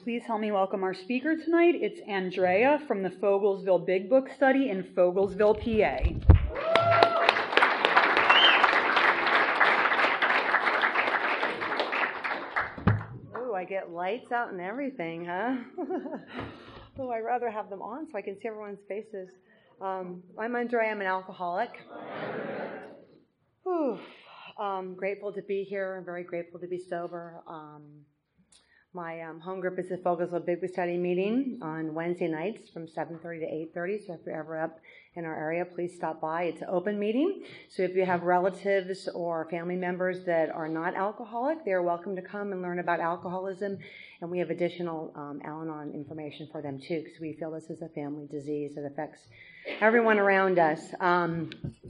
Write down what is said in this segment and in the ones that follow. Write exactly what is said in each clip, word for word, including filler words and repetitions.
Please help me welcome our speaker tonight. It's Andrea from the Fogelsville Big Book Study in Fogelsville, P A. Oh, I get lights out and everything, huh? Oh, I'd rather have them on so I can see everyone's faces. Um, I'm Andrea. I'm an alcoholic. Whew. Um, grateful to be here. I'm very grateful to be sober. Um, My um, home group is the Fogelsville Big Book Study meeting on Wednesday nights from seven thirty to eight thirty. So if you're ever up in our area, please stop by. It's an open meeting. So if you have relatives or family members that are not alcoholic, they're welcome to come and learn about alcoholism. And we have additional um, Al-Anon information for them too, because we feel this is a family disease that affects everyone around us. Um,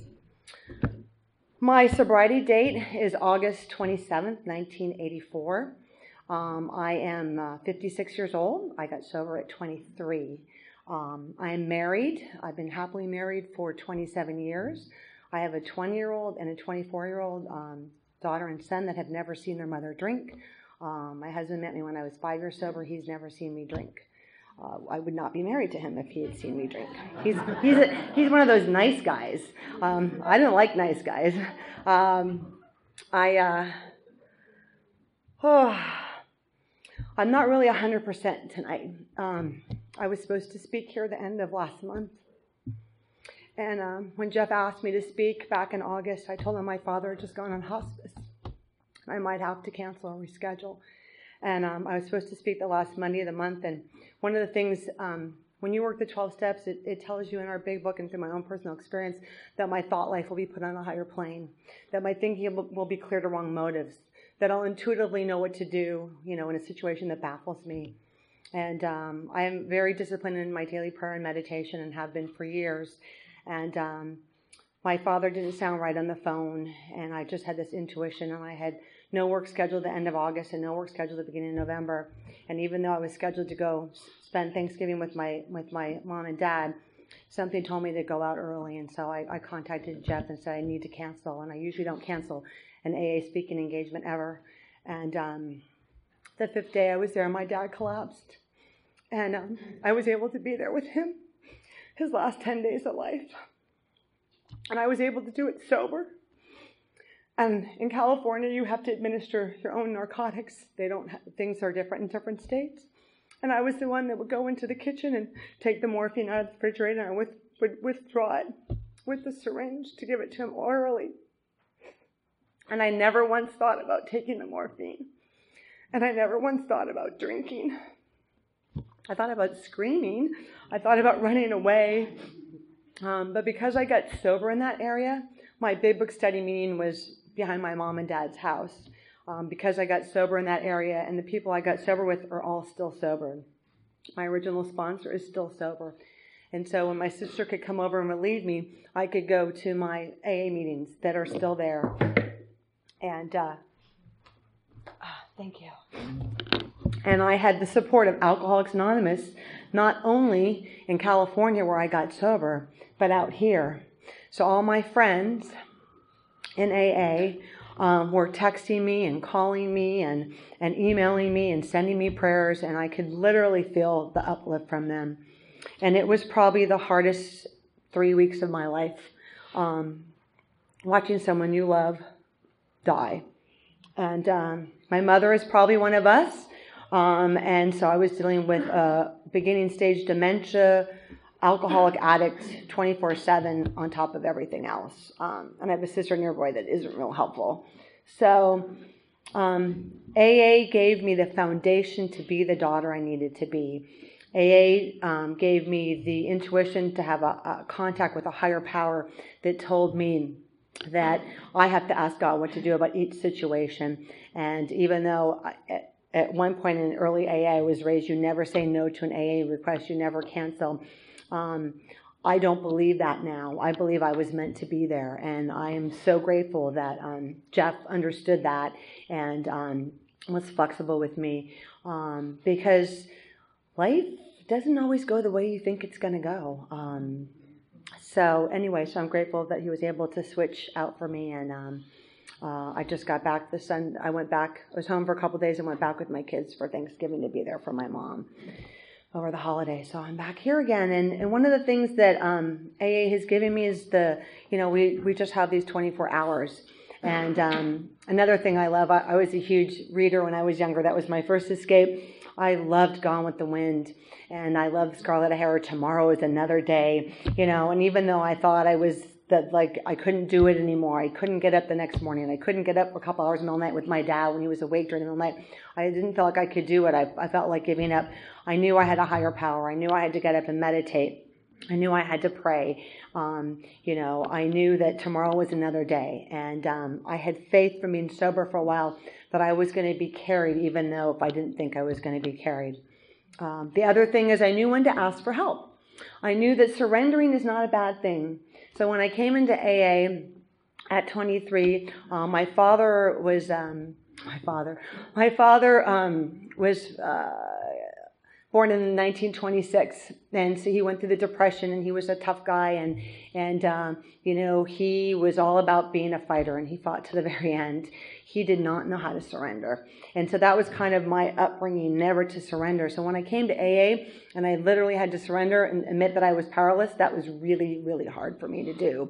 my sobriety date is August twenty-seventh, nineteen eighty-four. Um, I am uh, fifty-six years old. I got sober at twenty-three. Um, I am married. I've been happily married for twenty-seven years. I have a twenty-year-old and a twenty-four-year-old um, daughter and son that have never seen their mother drink. Um, my husband met me when I was five years sober. He's never seen me drink. Uh, I would not be married to him if he had seen me drink. He's he's a, he's one of those nice guys. Um, I didn't like nice guys. Um, I uh, oh. I'm not really one hundred percent tonight. Um, I was supposed to speak here the end of last month. And um, when Jeff asked me to speak back in August, I told him my father had just gone on hospice. I might have to cancel or reschedule. And um, I was supposed to speak the last Monday of the month. And one of the things, um, when you work the twelve steps, it, it tells you in our big book and through my own personal experience that my thought life will be put on a higher plane, that my thinking will, will be clear to wrong motives, that I'll intuitively know what to do, you know, in a situation that baffles me. And um, I am very disciplined in my daily prayer and meditation and have been for years. And um, my father didn't sound right on the phone, and I just had this intuition, and I had no work scheduled at the end of August and no work scheduled at the beginning of November. And even though I was scheduled to go spend Thanksgiving with my with my mom and dad, something told me to go out early. And so I, I contacted Jeff and said I need to cancel, and I usually don't cancel an A A speaking engagement ever. And um, the fifth day I was there, my dad collapsed. And um, I was able to be there with him his last ten days of life. And I was able to do it sober. And in California, you have to administer your own narcotics. They don't have, things are different in different states. And I was the one that would go into the kitchen and take the morphine out of the refrigerator and with, would withdraw it with the syringe to give it to him orally. And I never once thought about taking the morphine. And I never once thought about drinking. I thought about screaming. I thought about running away. Um, but because I got sober in that area, my big book study meeting was behind my mom and dad's house. Um, because I got sober in that area, and the people I got sober with are all still sober. My original sponsor is still sober. And so when my sister could come over and relieve me, I could go to my A A meetings that are still there. And, uh, ah, thank you. And I had the support of Alcoholics Anonymous, not only in California where I got sober, but out here. So all my friends in A A um, were texting me and calling me and, and emailing me and sending me prayers, and I could literally feel the uplift from them. And it was probably the hardest three weeks of my life, um, watching someone you love die. And um, my mother is probably one of us. Um, and so I was dealing with uh, beginning stage dementia, alcoholic addict, twenty-four seven on top of everything else. Um, and I have a sister nearby that isn't real helpful. So um, A A gave me the foundation to be the daughter I needed to be. A A um, gave me the intuition to have a, a contact with a higher power that told me that I have to ask God what to do about each situation. And even though I, at one point in early A A I was raised, you never say no to an A A request, you never cancel. Um, I don't believe that now. I believe I was meant to be there. And I am so grateful that um, Jeff understood that and um, was flexible with me. Um, because life doesn't always go the way you think it's going to go. Um, so anyway, so I'm grateful that he was able to switch out for me. And um, Uh, I just got back this Sun. I went back. I was home for a couple of days and went back with my kids for Thanksgiving to be there for my mom over the holiday. So I'm back here again. And, and one of the things that um, A A has given me is the, you know, we, we just have these twenty-four hours. And um, another thing I love, I, I was a huge reader when I was younger. That was my first escape. I loved Gone with the Wind. And I loved Scarlet O'Hara, Tomorrow is Another Day. You know, and even though I thought I was, that like I couldn't do it anymore. I couldn't get up the next morning. I couldn't get up for a couple hours in the middle of the night with my dad when he was awake during the middle of the night. I didn't feel like I could do it. I, I felt like giving up. I knew I had a higher power. I knew I had to get up and meditate. I knew I had to pray. Um, you know, I knew that tomorrow was another day. And um, I had faith from being sober for a while that I was going to be carried, even though if I didn't think I was going to be carried. Um, the other thing is I knew when to ask for help. I knew that surrendering is not a bad thing. So when I came into A A at twenty-three, uh, my father was, um, my father, my father um, was uh, born in nineteen twenty-six, and so he went through the Depression, and he was a tough guy, and, and um, you know, he was all about being a fighter, and he fought to the very end. He did not know how to surrender. And so that was kind of my upbringing, never to surrender. So when I came to A A and I literally had to surrender and admit that I was powerless, that was really, really hard for me to do.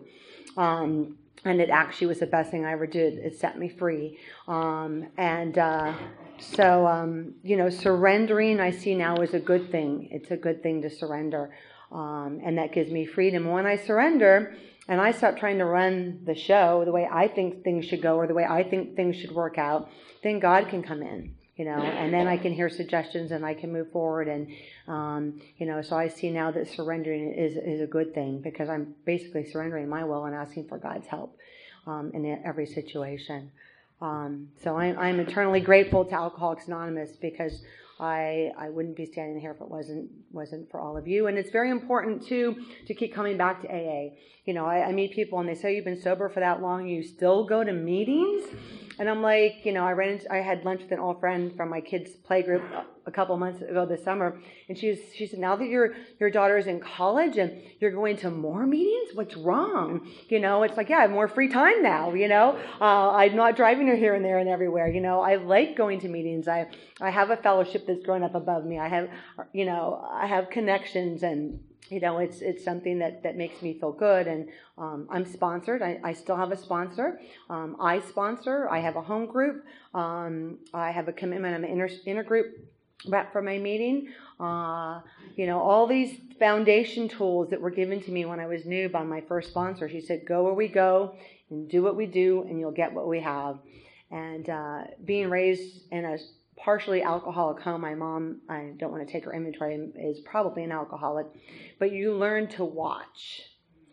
Um, and it actually was the best thing I ever did. It set me free. Um, and uh, so, um, you know, surrendering I see now is a good thing. It's a good thing to surrender. Um, and that gives me freedom. When I surrender, and I stop trying to run the show the way I think things should go or the way I think things should work out, then God can come in, you know, and then I can hear suggestions and I can move forward. And, um, you know, so I see now that surrendering is, is a good thing because I'm basically surrendering my will and asking for God's help um, in every situation. Um, so I'm, I'm eternally grateful to Alcoholics Anonymous because I, I wouldn't be standing here if it wasn't wasn't for all of you. And it's very important, too, to keep coming back to A A. You know, I, I meet people and they say, you've been sober for that long, you still go to meetings? And I'm like, you know, I ran into, I had lunch with an old friend from my kids' play group a couple months ago this summer. And she was, she said, now that your your daughter's in college and you're going to more meetings, what's wrong? You know, it's like, yeah, I have more free time now, you know. Uh, I'm not driving her here and there and everywhere. You know, I like going to meetings. I, I have a fellowship that's grown up above me. I have, you know, I have connections and, you know, it's it's something that, that makes me feel good. And um, I'm sponsored. I, I still have a sponsor. Um, I sponsor. I have a home group. Um, I have a commitment. I'm an inter, intergroup rep for my meeting. Uh, you know, all these foundation tools that were given to me when I was new by my first sponsor. She said, go where we go and do what we do and you'll get what we have. And uh, being raised in a partially alcoholic home. My mom, I don't want to take her inventory, is probably an alcoholic. But you learn to watch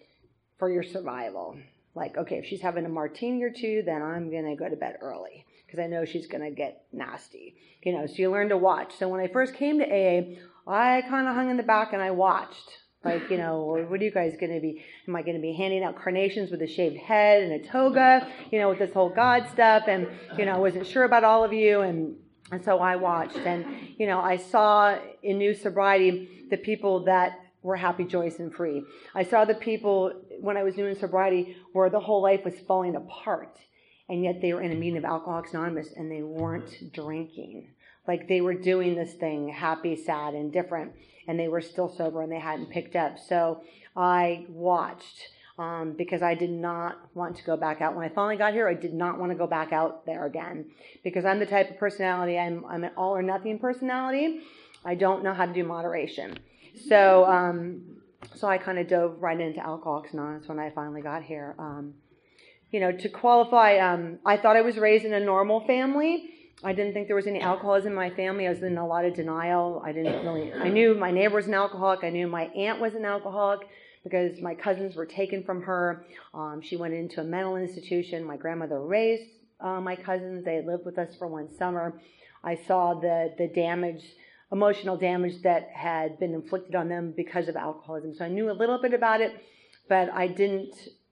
for your survival. Like, okay, if she's having a martini or two, then I'm going to go to bed early because I know she's going to get nasty. You know, so you learn to watch. So when I first came to A A, I kind of hung in the back and I watched. Like, you know, what are you guys going to be? Am I going to be handing out carnations with a shaved head and a toga? You know, with this whole God stuff. And, you know, I wasn't sure about all of you. And And so I watched, and, you know, I saw in New Sobriety the people that were happy, joyous, and free. I saw the people, when I was new in sobriety, where the whole life was falling apart, and yet they were in a meeting of Alcoholics Anonymous, and they weren't drinking. Like, they were doing this thing, happy, sad, and different, and they were still sober, and they hadn't picked up. So I watched. Um, because I did not want to go back out. When I finally got here, I did not want to go back out there again because I'm the type of personality, I'm, I'm an all or nothing personality. I don't know how to do moderation. So um, so I kind of dove right into Alcoholics Anonymous when I finally got here. Um, you know, to qualify, um, I thought I was raised in a normal family. I didn't think there was any alcoholism in my family. I was in a lot of denial. I didn't really, I knew my neighbor was an alcoholic. I knew my aunt was an alcoholic, because my cousins were taken from her. Um, she went into a mental institution. My grandmother raised uh, my cousins. They had lived with us for one summer. I saw the, the damage, emotional damage that had been inflicted on them because of alcoholism. So I knew a little bit about it, but I didn't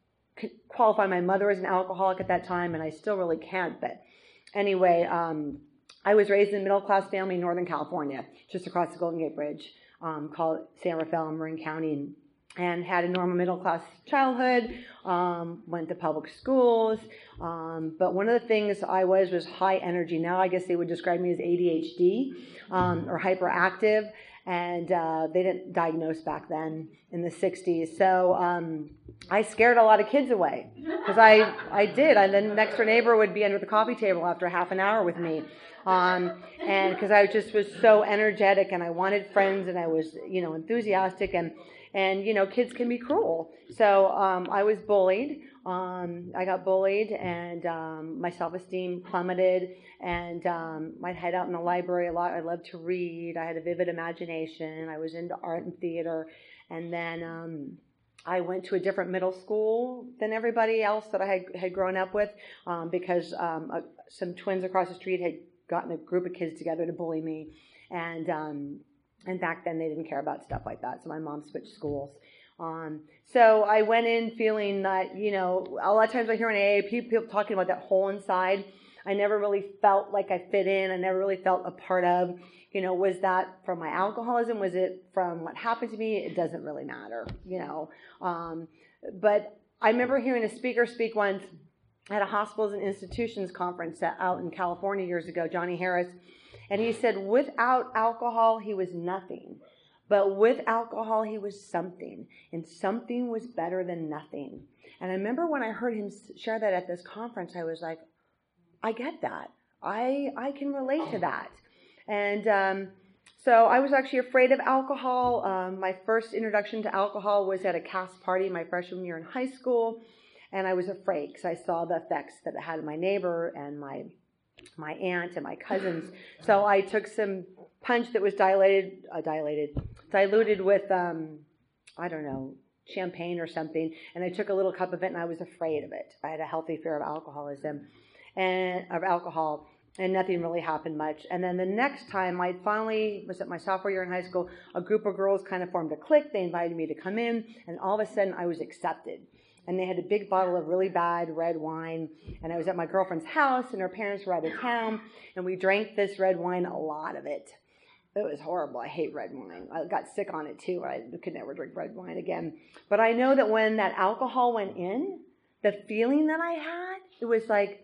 qualify my mother as an alcoholic at that time, and I still really can't. But anyway, um, I was raised in a middle-class family in Northern California, just across the Golden Gate Bridge, um, called San Rafael in Marin County. and had a normal middle-class childhood, um, went to public schools, um, but one of the things I was was high energy. Now I guess they would describe me as A D H D um, or hyperactive, and uh, they didn't diagnose back then in the sixties. So um, I scared a lot of kids away, because I, I did. And then the next door neighbor would be under the coffee table after half an hour with me. Um, and because I just was so energetic, and I wanted friends, and I was, you know, enthusiastic, and And, you know, kids can be cruel. So um, I was bullied. Um, I got bullied, and um, my self-esteem plummeted. And um, I'd hide out in the library a lot. I loved to read. I had a vivid imagination. I was into art and theater. And then um, I went to a different middle school than everybody else that I had, had grown up with, um, because um, uh, some twins across the street had gotten a group of kids together to bully me. And um And back then, they didn't care about stuff like that, so my mom switched schools. Um, so I went in feeling that, you know, a lot of times I hear in A A P people talking about that hole inside. I never really felt like I fit in. I never really felt a part of. You know, was that from my alcoholism? Was it from what happened to me? It doesn't really matter, you know. Um, but I remember hearing a speaker speak once at a hospitals and institutions conference out in California years ago, Johnny Harris. And he said, without alcohol, he was nothing. But with alcohol, he was something. And something was better than nothing. And I remember when I heard him share that at this conference, I was like, I get that. I I can relate to that. And um, so I was actually afraid of alcohol. Um, my first introduction to alcohol was at a cast party my freshman year in high school. And I was afraid because I saw the effects that it had on my neighbor and my my aunt and my cousins. So I took some punch that was dilated, uh, dilated, diluted with, um, I don't know, champagne or something, and I took a little cup of it, and I was afraid of it. I had a healthy fear of alcoholism and of alcohol, and nothing really happened much. And then the next time, I finally was at my sophomore year in high school. A group of girls kind of formed a clique. They invited me to come in, and all of a sudden, I was accepted. And they had a big bottle of really bad red wine. And I was at my girlfriend's house, and her parents were out of town. And we drank this red wine, a lot of it. It was horrible. I hate red wine. I got sick on it, too. I could never drink red wine again. But I know that when that alcohol went in, the feeling that I had, it was like,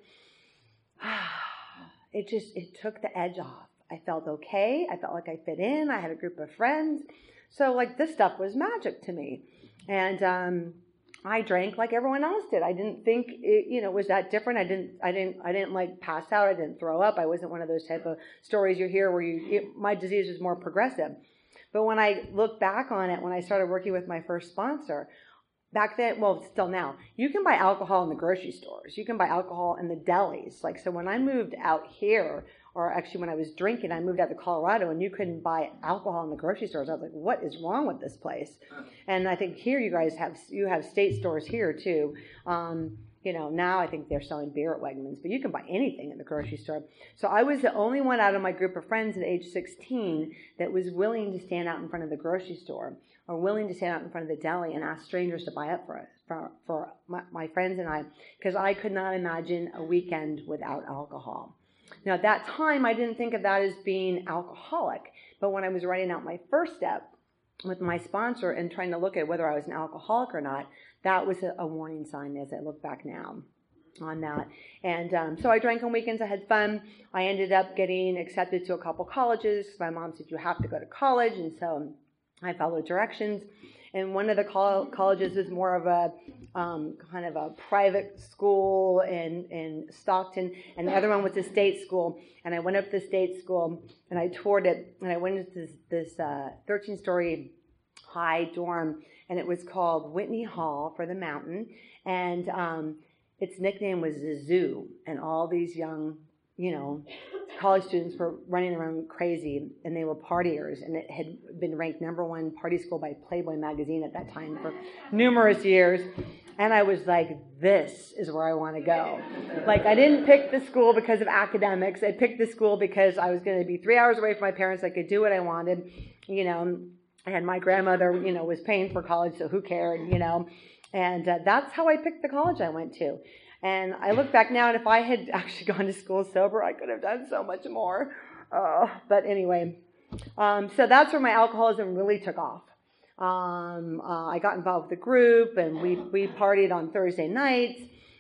it just, it took the edge off. I felt okay. I felt like I fit in. I had a group of friends. So, like, this stuff was magic to me. And, um... I drank like everyone else did. I didn't think it, you know, it was that different. I didn't, I didn't, I didn't like pass out. I didn't throw up. I wasn't one of those type of stories you hear where you, it, my disease was more progressive. But when I look back on it, when I started working with my first sponsor, back then, well, still now, you can buy alcohol in the grocery stores. You can buy alcohol in the delis. Like, so when I moved out here, or actually when I was drinking, I moved out to Colorado, and you couldn't buy alcohol in the grocery stores. I was like, what is wrong with this place? And I think here you guys have, you have state stores here too. Um, you know, now I think they're selling beer at Wegmans, but you can buy anything in the grocery store. So I was the only one out of my group of friends at age sixteen that was willing to stand out in front of the grocery store, or willing to stand out in front of the deli and ask strangers to buy up for us, for, for my, my friends and I, because I could not imagine a weekend without alcohol. Now, at that time, I didn't think of that as being alcoholic, but when I was writing out my first step with my sponsor and trying to look at whether I was an alcoholic or not, that was a, a warning sign as I look back now on that. And um, so I drank on weekends. I had fun. I ended up getting accepted to a couple colleges. My mom said, you have to go to college, and so I followed directions. And one of the col- colleges is more of a um, kind of a private school in, in Stockton, and the other one was a state school. And I went up to the state school, and I toured it, and I went into this, this uh, thirteen-story high dorm, and it was called Whitney Hall for the Mountain, and um, its nickname was the Zoo, and all these young, you know, college students were running around crazy, and they were partiers, and it had been ranked number one party school by Playboy magazine at that time for numerous years. And I was like, this is where I want to go. Like, I didn't pick the school because of academics. I picked the school because I was going to be three hours away from my parents. I could do what I wanted. You know, and my grandmother, you know, was paying for college, so who cared, you know. And uh, that's how I picked the college I went to. And I look back now, and if I had actually gone to school sober, I could have done so much more. Uh, but anyway, um, so that's where my alcoholism really took off. Um, uh, I got involved with the group, and we we partied on Thursday nights,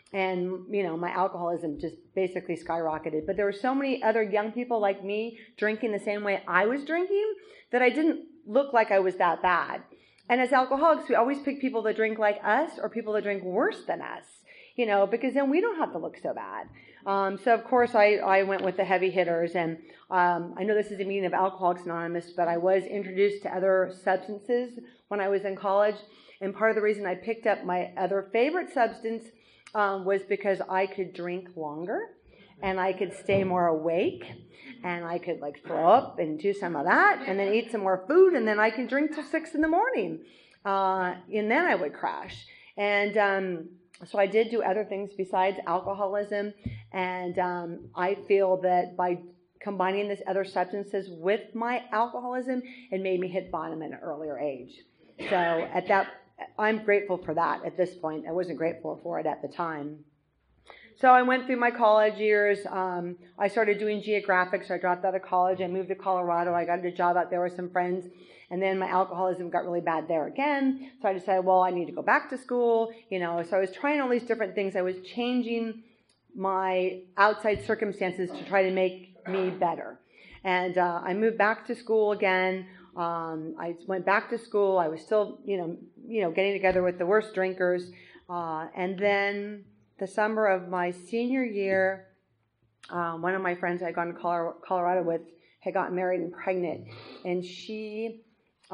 and you know my alcoholism just basically skyrocketed. But there were so many other young people like me drinking the same way I was drinking that I didn't look like I was that bad. And as alcoholics, we always pick people that drink like us or people that drink worse than us, you know, because then we don't have to look so bad. Um, so, of course, I, I went with the heavy hitters. And um, I know this is a meeting of Alcoholics Anonymous, but I was introduced to other substances when I was in college. And part of the reason I picked up my other favorite substance um, was because I could drink longer and I could stay more awake. And I could like throw up and do some of that and then eat some more food. And then I can drink till six in the morning. Uh, and then I would crash. And um, so I did do other things besides alcoholism. And um, I feel that by combining these other substances with my alcoholism, it made me hit bottom at an earlier age. So at that, I'm grateful for that at this point. I wasn't grateful for it at the time. So I went through my college years. Um, I started doing geographics. So I dropped out of college. I moved to Colorado. I got a job out there with some friends. And then my alcoholism got really bad there again. So I decided, well, I need to go back to school. You know, so I was trying all these different things. I was changing my outside circumstances to try to make me better. And uh, I moved back to school again. Um, I went back to school. I was still, you know, you know, getting together with the worst drinkers. Uh, and then the summer of my senior year, um, one of my friends I had gone to Colorado with had gotten married and pregnant. And she,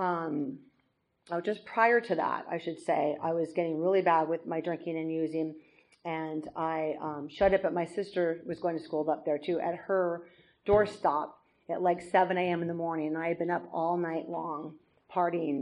um, oh, just prior to that, I should say, I was getting really bad with my drinking and using. And I um, showed up at my sister was going to school up there too, at her doorstop at like seven a.m. in the morning. And I had been up all night long partying.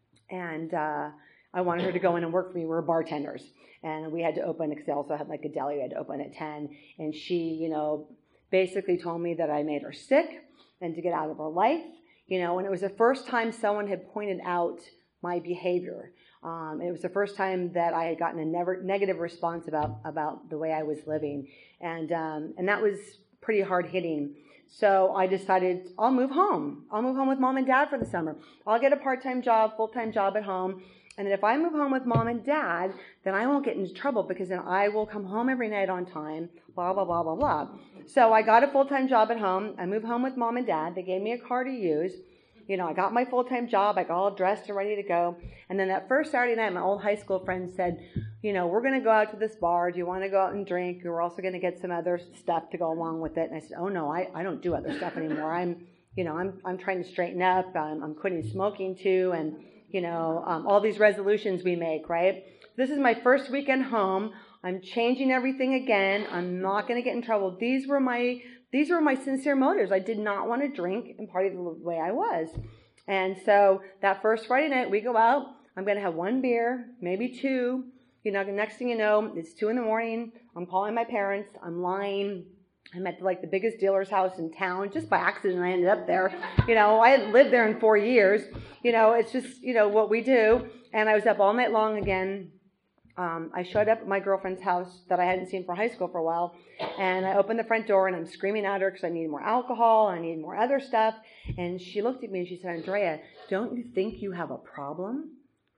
And uh, I wanted her to go in and work for me. We were bartenders. And we had to open, because they also had like a deli we had to open at ten. And she, you know, basically told me that I made her sick and to get out of her life. You know, and it was the first time someone had pointed out my behavior. Um, it was the first time that I had gotten a never, negative response about, about the way I was living. And um, and that was pretty hard hitting. So I decided I'll move home. I'll move home with mom and dad for the summer. I'll get a part-time job, full-time job at home. And if I move home with mom and dad, then I won't get into trouble, because then I will come home every night on time, blah, blah, blah, blah, blah. So I got a full-time job at home. I moved home with mom and dad. They gave me a car to use. You know, I got my full-time job. I got all dressed and ready to go. And then that first Saturday night, my old high school friends said, you know, we're going to go out to this bar. Do you want to go out and drink? We're also going to get some other stuff to go along with it. And I said, oh, no, I, I don't do other stuff anymore. I'm, you know, I'm I'm trying to straighten up. I'm, I'm quitting smoking too. And, you know, um, all these resolutions we make, right? This is my first weekend home. I'm changing everything again. I'm not going to get in trouble. These were my these were my sincere motives. I did not want to drink and party the way I was. And so that first Friday night, we go out. I'm going to have one beer, maybe two. You know, the next thing you know, it's two in the morning. I'm calling my parents. I'm lying. I'm at like the biggest dealer's house in town. Just by accident, I ended up there. You know, I hadn't lived there in four years. You know, it's just, you know, what we do. And I was up all night long again. Um, I showed up at my girlfriend's house that I hadn't seen for high school for a while. And I opened the front door and I'm screaming at her because I need more alcohol. I need more other stuff. And she looked at me and she said, Andrea, don't you think you have a problem?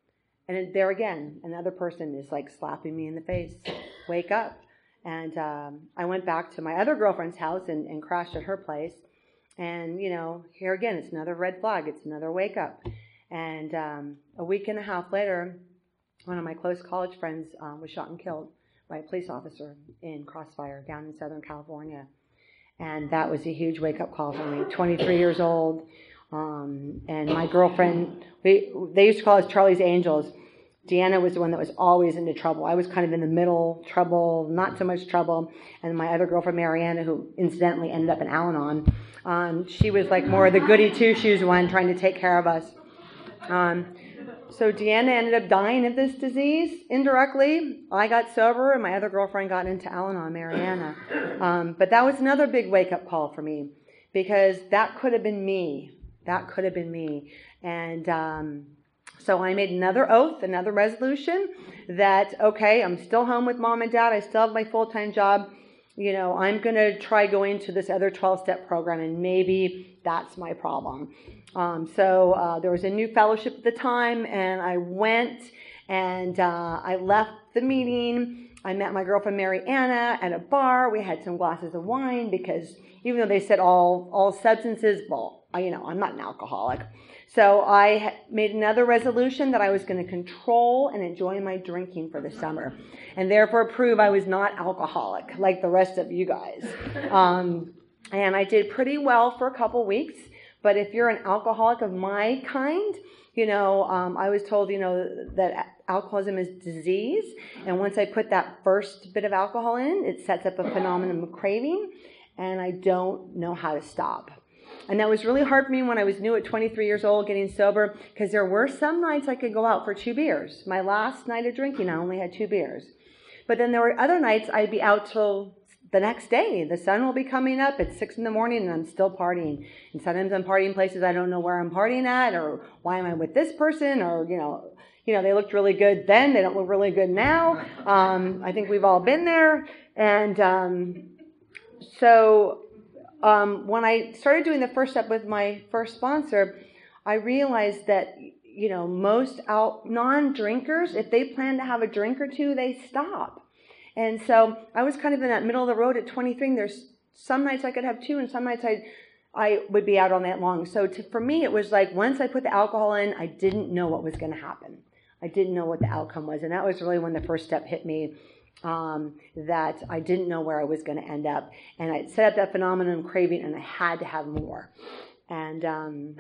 And there again, another person is like slapping me in the face. Wake up. And um, I went back to my other girlfriend's house and, and crashed at her place. And, you know, here again, it's another red flag. It's another wake up. And um, a week and a half later, one of my close college friends um, was shot and killed by a police officer in Crossfire down in Southern California. And that was a huge wake-up call for me. twenty-three years old. Um, and my girlfriend, we, they used to call us Charlie's Angels. Deanna was the one that was always into trouble. I was kind of in the middle, trouble, not so much trouble. And my other girlfriend, Mariana, who incidentally ended up in Al-Anon, um, she was like more of the goody two-shoes one, trying to take care of us. Um, so Deanna ended up dying of this disease indirectly. I got sober, and my other girlfriend got into Al-Anon, Mariana. Um, but that was another big wake-up call for me, because that could have been me. That could have been me. And um, so I made another oath, another resolution that, okay, I'm still home with mom and dad. I still have my full-time job. you know, I'm going to try going to this other twelve-step program, and maybe that's my problem. Um, so uh, there was a new fellowship at the time, and I went, and uh, I left the meeting. I met my girlfriend Mary Anna at a bar. We had some glasses of wine because even though they said all all substances, well, I, you know, I'm not an alcoholic. So I made another resolution that I was going to control and enjoy my drinking for the summer, and therefore prove I was not alcoholic like the rest of you guys. Um, and I did pretty well for a couple weeks. But if you're an alcoholic of my kind, you know, um, I was told, you know, that alcoholism is disease. And once I put that first bit of alcohol in, it sets up a phenomenon of craving, and I don't know how to stop. And that was really hard for me when I was new at twenty-three years old, getting sober, because there were some nights I could go out for two beers. My last night of drinking, I only had two beers. But then there were other nights I'd be out till the next day. The sun will be coming up at six in the morning, and I'm still partying. And sometimes I'm partying places I don't know where I'm partying at, or why am I with this person, or, you know, you know, they looked really good then, they don't look really good now. Um, I think we've all been there. And um, so... Um, when I started doing the first step with my first sponsor, I realized that, you know, most out, non-drinkers, if they plan to have a drink or two, they stop. And so I was kind of in that middle of the road at twenty-three, and there's some nights I could have two, and some nights I I would be out all night long. So to, for me, it was like once I put the alcohol in, I didn't know what was going to happen. I didn't know what the outcome was, and that was really when the first step hit me. Um, that I didn't know where I was going to end up. And I set up that phenomenon of craving, and I had to have more. And um,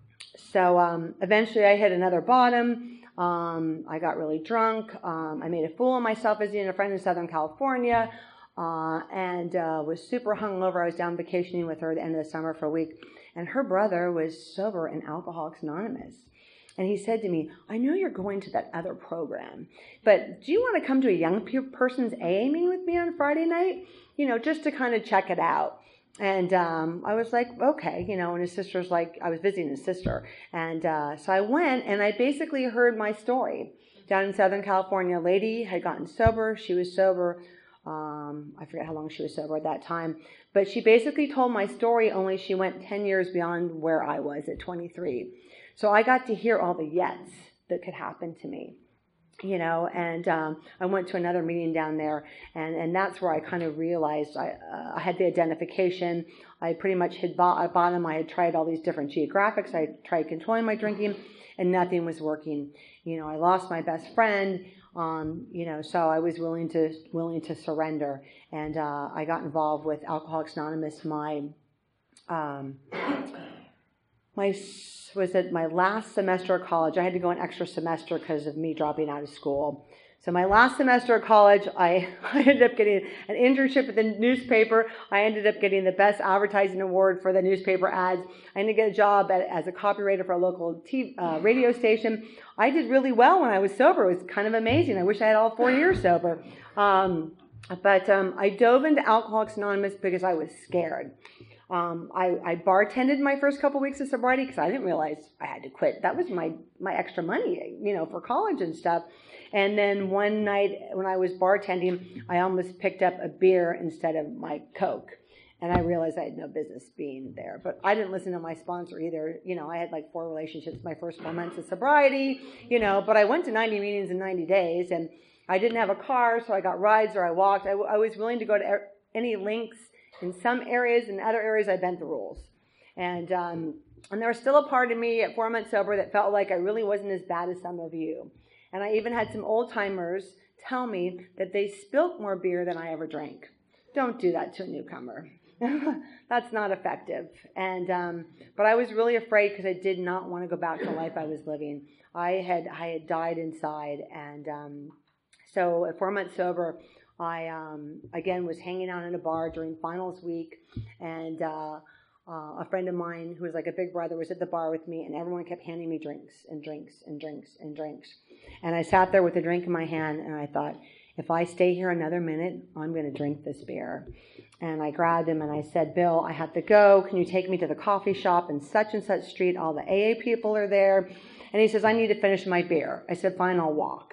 so um, eventually I hit another bottom. Um, I got really drunk. Um, I made a fool of myself visiting a friend in Southern California, uh, and uh, was super hungover. I was down vacationing with her at the end of the summer for a week. And her brother was sober in Alcoholics Anonymous. And he said to me, I know you're going to that other program, but do you want to come to a young person's A A meeting with me on Friday night? You know, just to kind of check it out. And um, I was like, okay, you know, and his sister's like, I was visiting his sister. And uh, so I went, and I basically heard my story. Down in Southern California, a lady had gotten sober. She was sober. Um, I forget how long she was sober at that time. But she basically told my story, only she went ten years beyond where I was at twenty-three. So I got to hear all the yets that could happen to me, you know, and um, I went to another meeting down there, and, and that's where I kind of realized I, uh, I had the identification. I pretty much hit bo- bottom. I had tried all these different geographics. I tried controlling my drinking, and nothing was working. You know, I lost my best friend, um, you know, so I was willing to willing to surrender, and uh, I got involved with Alcoholics Anonymous. My um, my was at my last semester of college. I had to go an extra semester because of me dropping out of school. So my last semester of college, I, I ended up getting an internship at the newspaper. I ended up getting the best advertising award for the newspaper ads. I ended up getting a job at, as a copywriter for a local T V, uh, radio station. I did really well when I was sober. It was kind of amazing. I wish I had all four years sober. Um, but um, I dove into Alcoholics Anonymous because I was scared. Um, I, I bartended my first couple weeks of sobriety because I didn't realize I had to quit. That was my, my extra money, you know, for college and stuff. And then one night when I was bartending, I almost picked up a beer instead of my Coke. And I realized I had no business being there. But I didn't listen to my sponsor either. You know, I had like four relationships my first four months of sobriety, you know, but I went to ninety meetings in ninety days, and I didn't have a car, so I got rides or I walked. I, I was willing to go to any links. In some areas, in other areas, I bent the rules. And um, and there was still a part of me at four months sober that felt like I really wasn't as bad as some of you. And I even had some old-timers tell me that they spilt more beer than I ever drank. Don't do that to a newcomer. That's not effective. And um, but I was really afraid because I did not want to go back to the life I was living. I had I had died inside. And um, so at four months sober, I, um, again, was hanging out in a bar during finals week, and uh, uh, a friend of mine who was like a big brother was at the bar with me, and everyone kept handing me drinks and drinks and drinks and drinks. And I sat there with a drink in my hand, and I thought, if I stay here another minute, I'm going to drink this beer. And I grabbed him, and I said, Bill, I have to go. Can you take me to the coffee shop in such and such street? All the A A people are there. And he says, I need to finish my beer. I said, fine, I'll walk.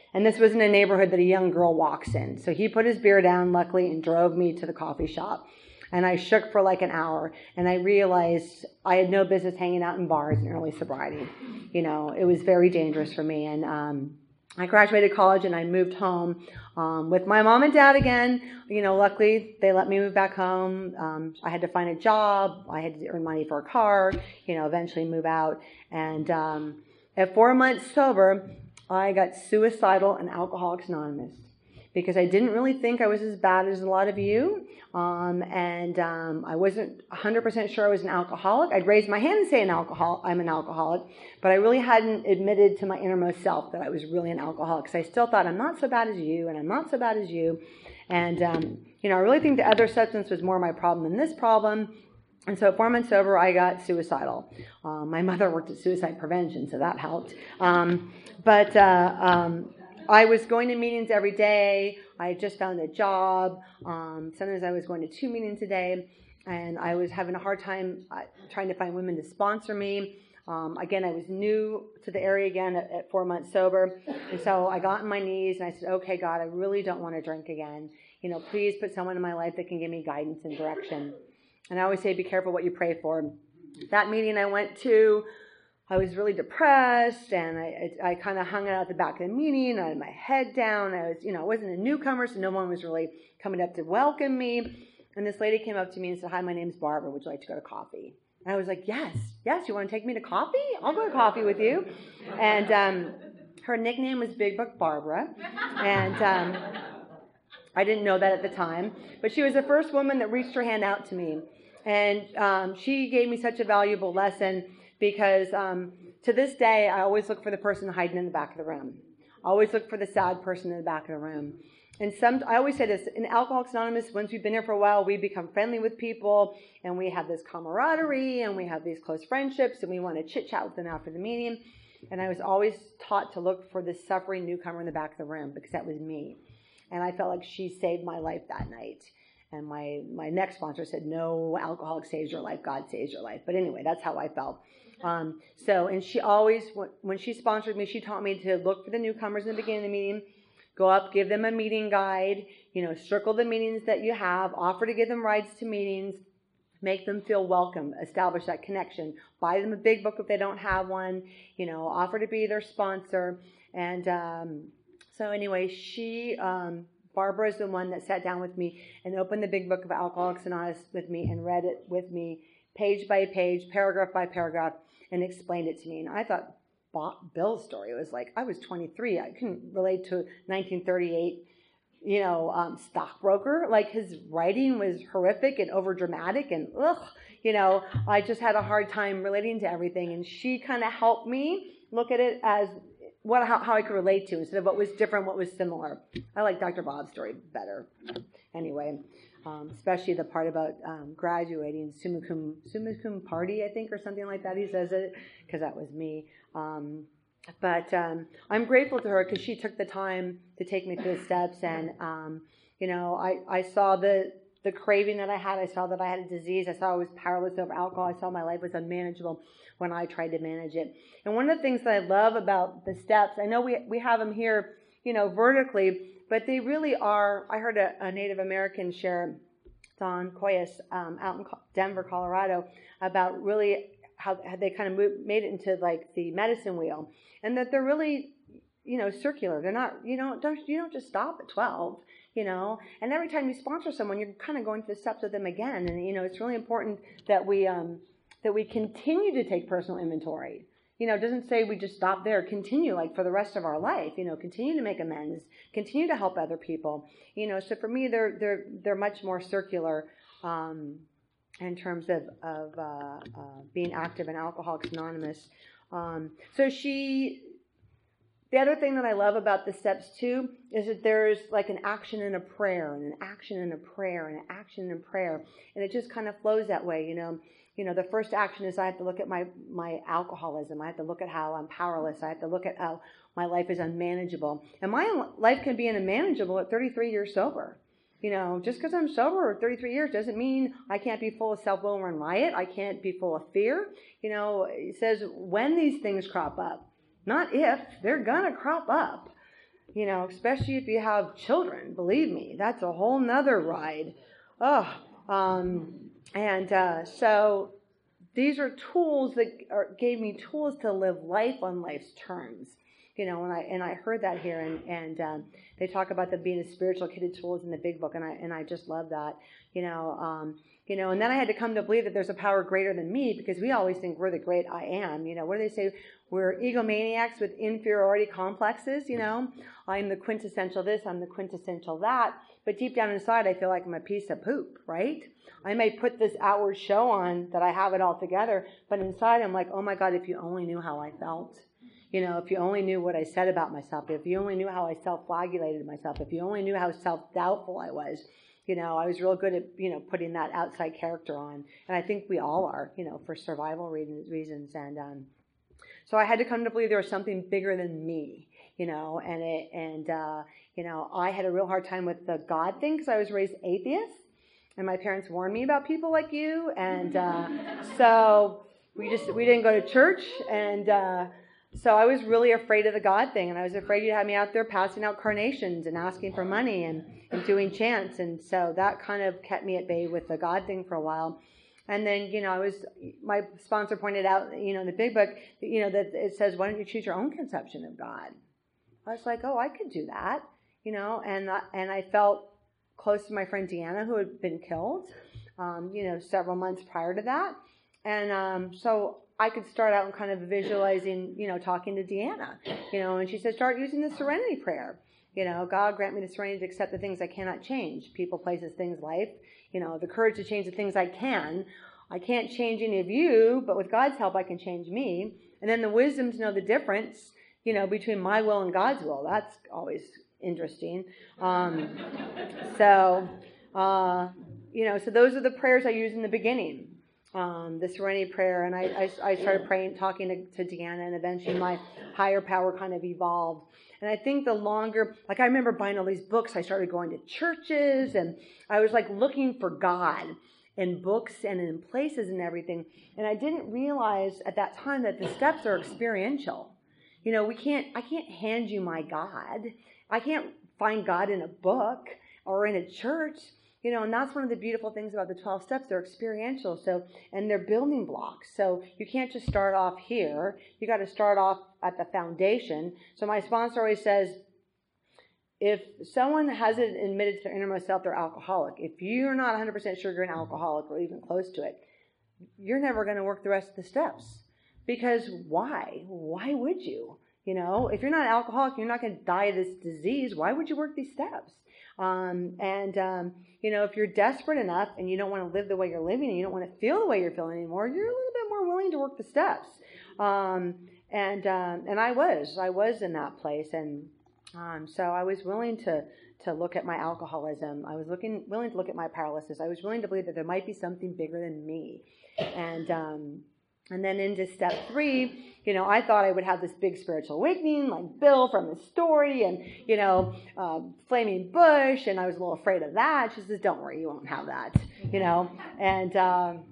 And this was in a neighborhood that a young girl walks in. So he put his beer down, luckily, and drove me to the coffee shop. And I shook for like an hour, and I realized I had no business hanging out in bars in early sobriety. You know, it was very dangerous for me. And um, I graduated college, and I moved home um, with my mom and dad again. You know, luckily, they let me move back home. Um, I had to find a job. I had to earn money for a car, you know, eventually move out. And um, at four months sober, I got suicidal and Alcoholics Anonymous because I didn't really think I was as bad as a lot of you. Um, and um, I wasn't one hundred percent sure I was an alcoholic. I'd raise my hand and say an alcohol, I'm an alcoholic, but I really hadn't admitted to my innermost self that I was really an alcoholic. Because I still thought, I'm not so bad as you, and I'm not so bad as you. And, um, you know, I really think the other substance was more my problem than this problem. And so at four months sober, I got suicidal. Um, my mother worked at suicide prevention, so that helped. Um, but uh, um, I was going to meetings every day. I had just found a job. Um, sometimes I was going to two meetings a day, and I was having a hard time uh, trying to find women to sponsor me. Um, again, I was new to the area again at, at four months sober, and so I got on my knees and I said, okay, God, I really don't want to drink again. You know, please put someone in my life that can give me guidance and direction. And I always say, be careful what you pray for. That meeting I went to, I was really depressed, and I, I, I kind of hung out at the back of the meeting. I had my head down. I was, you know, I wasn't a newcomer, so no one was really coming up to welcome me. And this lady came up to me and said, hi, my name's Barbara. Would you like to go to coffee? And I was like, yes, yes. You want to take me to coffee? I'll go to coffee with you. And um, her nickname was Big Book Barbara. And um, I didn't know that at the time. But she was the first woman that reached her hand out to me. And um, she gave me such a valuable lesson because um, to this day, I always look for the person hiding in the back of the room. I always look for the sad person in the back of the room. And some, I always say this, in Alcoholics Anonymous, once we've been here for a while, we become friendly with people, and we have this camaraderie, and we have these close friendships, and we want to chit-chat with them after the meeting. And I was always taught to look for the suffering newcomer in the back of the room, because that was me. And I felt like she saved my life that night. And my, my next sponsor said, no alcoholic saves your life, God saves your life. But anyway, that's how I felt. Um, so, and she always, when she sponsored me, she taught me to look for the newcomers in the beginning of the meeting, go up, give them a meeting guide, you know, circle the meetings that you have, offer to give them rides to meetings, make them feel welcome, establish that connection, buy them a big book if they don't have one, you know, offer to be their sponsor. And um, so anyway, she, um, Barbara is the one that sat down with me and opened the big book of Alcoholics Anonymous with me and read it with me page by page, paragraph by paragraph, and explained it to me. And I thought, Bill's story was like, I was twenty-three. I couldn't relate to nineteen thirty-eight, you know, um, stockbroker. Like, his writing was horrific and overdramatic, and ugh, you know, I just had a hard time relating to everything. And she kind of helped me look at it as what how, how I could relate to instead of what was different, what was similar. I like Doctor Bob's story better. Anyway, um, especially the part about um, graduating summa cum, summa cum party, I think, or something like that. He says it, because that was me. Um, but um, I'm grateful to her because she took the time to take me through the steps. And, um, you know, I, I saw the, the craving that I had. I saw that I had a disease. I saw I was powerless over alcohol. I saw my life was unmanageable when I tried to manage it. And one of the things that I love about the steps, I know we, we have them here, you know, vertically, but they really are. I heard a, a Native American share, Don Coyas, um, out in Denver, Colorado, about really how, how they kind of moved, made it into like the medicine wheel, and that they're really, you know, circular. They're not, you know, don't you don't just stop at twelve, you know. And every time you sponsor someone, you're kind of going through the steps with them again. And you know, it's really important that we um, that we continue to take personal inventory. You know, it doesn't say we just stop there. Continue, like, for the rest of our life. You know, continue to make amends. Continue to help other people. You know, so for me, they're they're they're much more circular um, in terms of of uh, uh, being active in Alcoholics Anonymous. Um, so she, the other thing that I love about the steps too is that there's like an action and a prayer, and an action and a prayer, and an action and a prayer, and it just kind of flows that way. You know. You know, the first action is I have to look at my, my alcoholism. I have to look at how I'm powerless. I have to look at how my life is unmanageable. And my life can be unmanageable at thirty-three years sober. You know, just because I'm sober at thirty-three years doesn't mean I can't be full of self-will and riot. I can't be full of fear. You know, it says when these things crop up, not if, they're going to crop up. You know, especially if you have children, believe me, that's a whole nother ride. Oh, um, and uh, so these are tools that are, gave me tools to live life on life's terms. You know, and I and I heard that here, and and um, they talk about the being a spiritual kid of tools in the big book, and I and I just love that. You know, um, you know, and then I had to come to believe that there's a power greater than me, because we always think we're the great I am. You know, what do they say? We're egomaniacs with inferiority complexes. You know, I'm the quintessential this, I'm the quintessential that, but deep down inside, I feel like I'm a piece of poop, right? I may put this outward show on that I have it all together, but inside I'm like, oh my God, if you only knew how I felt. You know, if you only knew what I said about myself, if you only knew how I self-flagelated myself, if you only knew how self-doubtful I was, you know, I was real good at, you know, putting that outside character on. And I think we all are, you know, for survival reasons. And um, so I had to come to believe there was something bigger than me, you know, and, it, and uh, you know, I had a real hard time with the God thing because I was raised atheist. And my parents warned me about people like you. And uh, so we just, we didn't go to church. And, uh, So I was really afraid of the God thing, and I was afraid you'd have me out there passing out carnations and asking for money and, and doing chants, and so that kind of kept me at bay with the God thing for a while. And then, you know, I was, my sponsor pointed out, you know, in the big book, you know, that it says, why don't you choose your own conception of God? I was like, oh, I could do that, you know, and and I felt close to my friend Deanna, who had been killed, um, you know, several months prior to that, and um, so I could start out and kind of visualizing, you know, talking to Deanna, you know, and she said, start using the serenity prayer. You know, God grant me the serenity to accept the things I cannot change. People, places, things, life. You know, the courage to change the things I can. I can't change any of you, but with God's help, I can change me. And then the wisdom to know the difference, you know, between my will and God's will. That's always interesting. Um, so, uh, you know, so those are the prayers I use in the beginning. Um, the serenity prayer, and I, I, I started praying, talking to, to Deanna, and eventually my higher power kind of evolved. And I think the longer, like I remember buying all these books, I started going to churches, and I was like looking for God in books and in places and everything. And I didn't realize at that time that the steps are experiential. You know, we can't, I can't hand you my God. I can't find God in a book or in a church. You know, and that's one of the beautiful things about the twelve steps. They're experiential, so, and they're building blocks. So you can't just start off here. You got to start off at the foundation. So my sponsor always says, if someone hasn't admitted to their innermost self they're alcoholic, if you're not one hundred percent sure you're an alcoholic or even close to it, you're never going to work the rest of the steps. Because why? Why would you? You know, if you're not an alcoholic, you're not going to die of this disease. Why would you work these steps? Um, and, um, you know, if you're desperate enough and you don't want to live the way you're living and you don't want to feel the way you're feeling anymore, you're a little bit more willing to work the steps. Um, and, um, and I was, I was in that place. And, um, so I was willing to, to look at my alcoholism. I was looking, willing to look at my paralysis. I was willing to believe that there might be something bigger than me. And, um, and then into step three, you know, I thought I would have this big spiritual awakening, like Bill from the story, and, you know, uh, flaming bush, and I was a little afraid of that. She says, don't worry, you won't have that, you know. And um,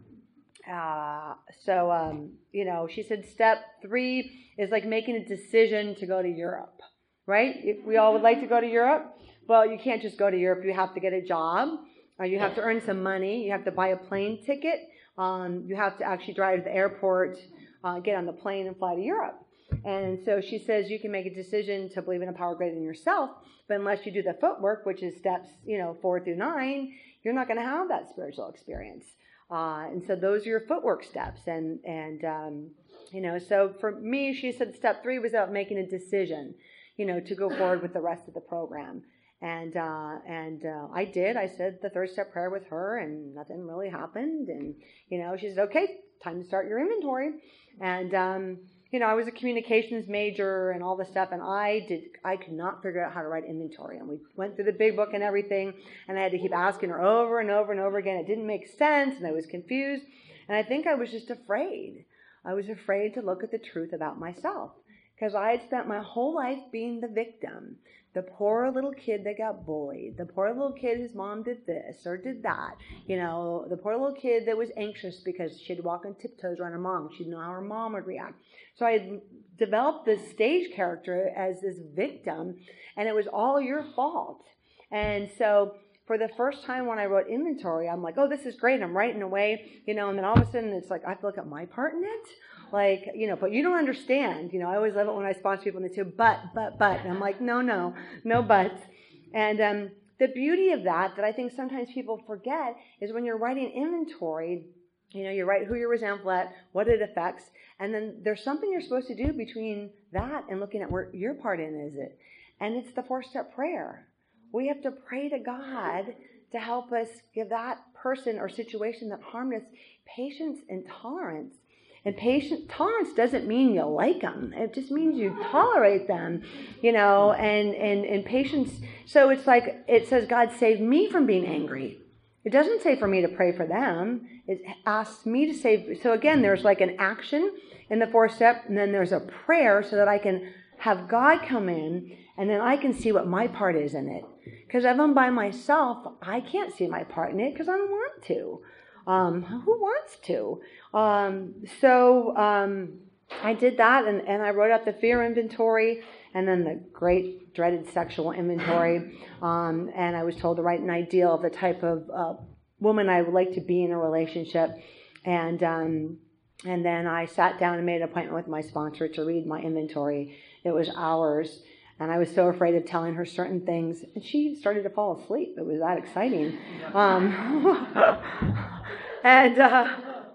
uh, so, um, you know, she said step three is like making a decision to go to Europe, right? If we all would like to go to Europe. Well, you can't just go to Europe. You have to get a job. Uh, you have to earn some money. You have to buy a plane ticket. Um, you have to actually drive to the airport, uh, get on the plane and fly to Europe. And so she says you can make a decision to believe in a power greater than yourself, but unless you do the footwork, which is steps, you know, four through nine, you're not going to have that spiritual experience. Uh, and so those are your footwork steps. And, and um, you know, so for me, she said step three was about making a decision, you know, to go forward with the rest of the program. And uh, and uh, I did. I said the third step prayer with her, and nothing really happened. And, you know, she said, okay, time to start your inventory. And, um, you know, I was a communications major and all this stuff, and I did. I could not figure out how to write inventory. And we went through the big book and everything, and I had to keep asking her over and over and over again. It didn't make sense, and I was confused. And I think I was just afraid. I was afraid to look at the truth about myself, because I had spent my whole life being the victim. The poor little kid that got bullied. The poor little kid whose mom did this or did that. You know, the poor little kid that was anxious because she'd walk on tiptoes around her mom. She'd know how her mom would react. So I had developed this stage character as this victim, and it was all your fault. And so for the first time when I wrote inventory, I'm like, oh, this is great. I'm writing away, you know, and then all of a sudden it's like, I have to look at my part in it. Like, you know, but you don't understand. You know, I always love it when I sponsor people and they say, but, but, but. And I'm like, no, no, no buts. And um, the beauty of that, that I think sometimes people forget, is when you're writing inventory, you know, you write who you're resentful at, what it affects, and then there's something you're supposed to do between that and looking at where your part in is it. And it's the four-step prayer. We have to pray to God to help us give that person or situation that harmed us patience and tolerance. And patient tolerance doesn't mean you like them. It just means you tolerate them, you know, and, and, and patience. So it's like, it says, God, save me from being angry. It doesn't say for me to pray for them. It asks me to save. So again, there's like an action in the fourth step, and then there's a prayer so that I can have God come in, and then I can see what my part is in it. Because if I'm by myself, I can't see my part in it because I don't want to. Um, who wants to? Um, so um, I did that, and, and I wrote out the fear inventory, and then the great dreaded sexual inventory. Um, and I was told to write an ideal of the type of uh, woman I would like to be in a relationship. And um, and then I sat down and made an appointment with my sponsor to read my inventory. It was hours. And I was so afraid of telling her certain things. And she started to fall asleep. It was that exciting. Um, and uh,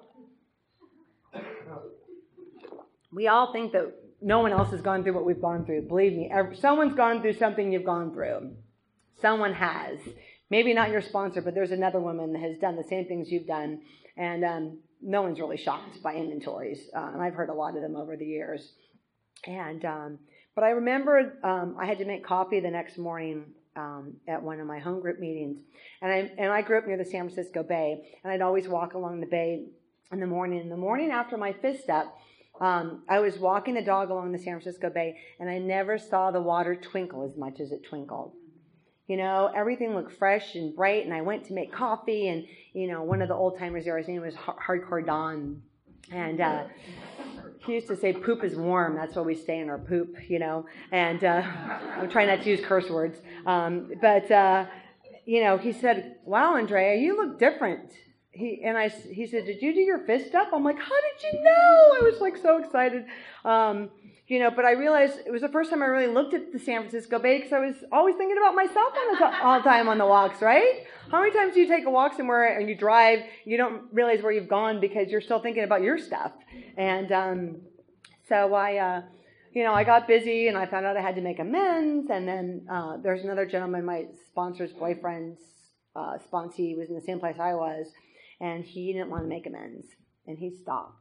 we all think that no one else has gone through what we've gone through. Believe me, every, someone's gone through something you've gone through. Someone has. Maybe not your sponsor, but there's another woman that has done the same things you've done. And um, no one's really shocked by inventories. Uh, and I've heard a lot of them over the years. And... Um, But I remember um, I had to make coffee the next morning um, at one of my home group meetings. And I, and I grew up near the San Francisco Bay. And I'd always walk along the bay in the morning. In the morning after my fifth step, um, I was walking the dog along the San Francisco Bay, and I never saw the water twinkle as much as it twinkled. You know, everything looked fresh and bright. And I went to make coffee. And, you know, one of the old timers there, his name was Hardcore Don. And... Uh, He used to say, poop is warm. That's why we stay in our poop, you know. And uh, I'm trying not to use curse words. Um, but, uh, you know, he said, wow, Andrea, you look different. He And I, he said, did you do your fist up? I'm like, how did you know? I was like so excited. Um, you know, but I realized it was the first time I really looked at the San Francisco Bay because I was always thinking about myself all the, t- all the time on the walks, right? How many times do you take a walk somewhere and you drive, you don't realize where you've gone because you're still thinking about your stuff? And um, so I, uh, you know, I got busy and I found out I had to make amends. And then uh, there's another gentleman, my sponsor's boyfriend's uh, sponsee was in the same place I was, and he didn't want to make amends, and he stopped.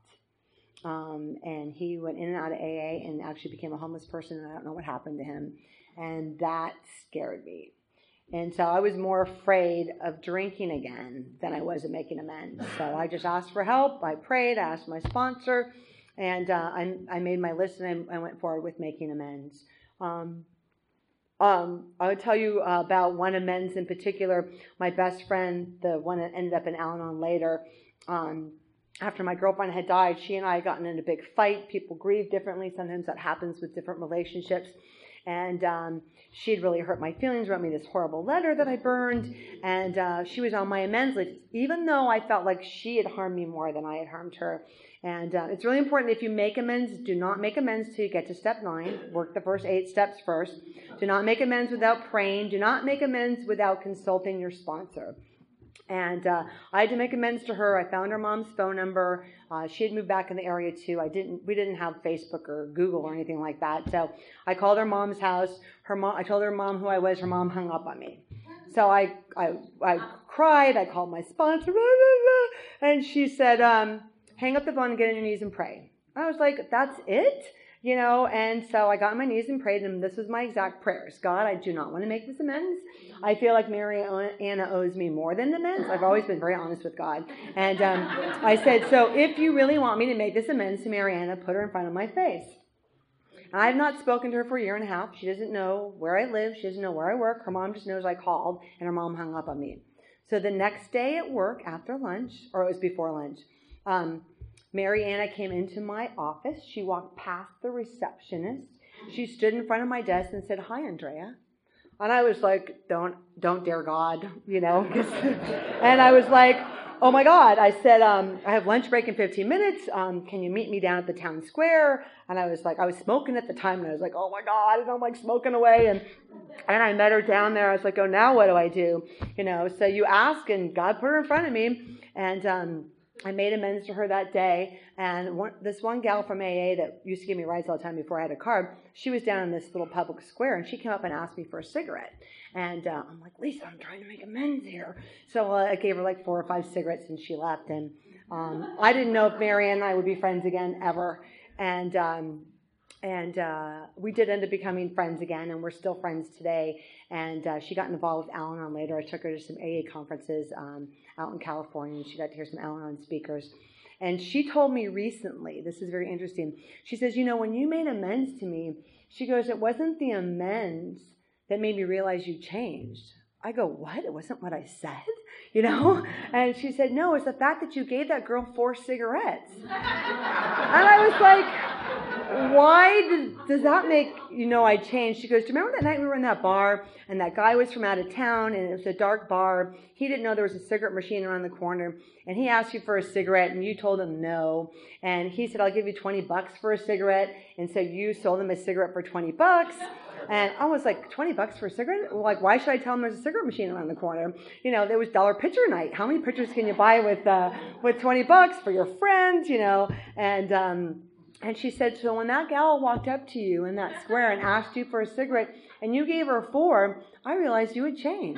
Um, and he went in and out of A A and actually became a homeless person, and I don't know what happened to him. And that scared me. And so I was more afraid of drinking again than I was of making amends. So I just asked for help. I prayed. I asked my sponsor. And uh, I, I made my list, and I, I went forward with making amends. Um, um, I would tell you uh, about one amends in particular. My best friend, the one that ended up in Al-Anon later, um, after my girlfriend had died, she and I had gotten in a big fight. People grieve differently. Sometimes that happens with different relationships. And um, she'd really hurt my feelings, wrote me this horrible letter that I burned. And uh, she was on my amends list, even though I felt like she had harmed me more than I had harmed her. And uh, it's really important, if you make amends, do not make amends till you get to step nine. Work the first eight steps first. Do not make amends without praying. Do not make amends without consulting your sponsor. And uh, I had to make amends to her. I found her mom's phone number. Uh, she had moved back in the area too. I didn't. We didn't have Facebook or Google or anything like that. So I called her mom's house. Her mom. I told her mom who I was. Her mom hung up on me. So I I, I cried. I called my sponsor, blah, blah, blah, and she said, um, hang up the phone and get on your knees and pray. I was like, that's it? You know, and so I got on my knees and prayed, and this was my exact prayers. God, I do not want to make this amends. I feel like Mary Anna owes me more than amends. I've always been very honest with God. And um, I said, so if you really want me to make this amends to Mary Anna, put her in front of my face. I have not spoken to her for a year and a half. She doesn't know where I live. She doesn't know where I work. Her mom just knows I called, and her mom hung up on me. So the next day at work after lunch, or it was before lunch, um, Mary Anna came into my office. She walked past the receptionist. She stood in front of my desk and said, "Hi, Andrea." And I was like, don't, don't dare God, you know. And I was like, oh my God. I said, um, I have lunch break in fifteen minutes. Um, can you meet me down at the town square? And I was like, I was smoking at the time, and I was like, oh my God, and I'm like smoking away. And and I met her down there. I was like, oh, now what do I do? You know, so you ask, and God put her in front of me. And um, I made amends to her that day. And one, this one gal from A A that used to give me rides all the time before I had a card, she was down in this little public square, and she came up and asked me for a cigarette. And uh, I'm like, Lisa, I'm trying to make amends here. So uh, I gave her like four or five cigarettes, and she left. And um, I didn't know if Marianne and I would be friends again ever. And um, and uh, we did end up becoming friends again, and we're still friends today. And uh, she got involved with Al-Anon later. I took her to some A A conferences um, out in California, and she got to hear some Al-Anon speakers. And she told me recently, this is very interesting, she says, you know, when you made amends to me, she goes, it wasn't the amends that made me realize you changed. I go, what? It wasn't what I said? You know? And she said, no, it's the fact that you gave that girl four cigarettes. And I was like, why does, does that make you know I changed? She goes, do you remember that night we were in that bar and that guy was from out of town and it was a dark bar? He didn't know there was a cigarette machine around the corner, and he asked you for a cigarette and you told him no. And he said, I'll give you twenty bucks for a cigarette. And so you sold him a cigarette for twenty bucks. And I was like, twenty bucks for a cigarette? Like, why should I tell him there's a cigarette machine around the corner? You know, there was dollar pitcher night. How many pitchers can you buy with uh, with twenty bucks for your friends, you know? And um, and she said, so when that gal walked up to you in that square and asked you for a cigarette and you gave her four, I realized you had changed.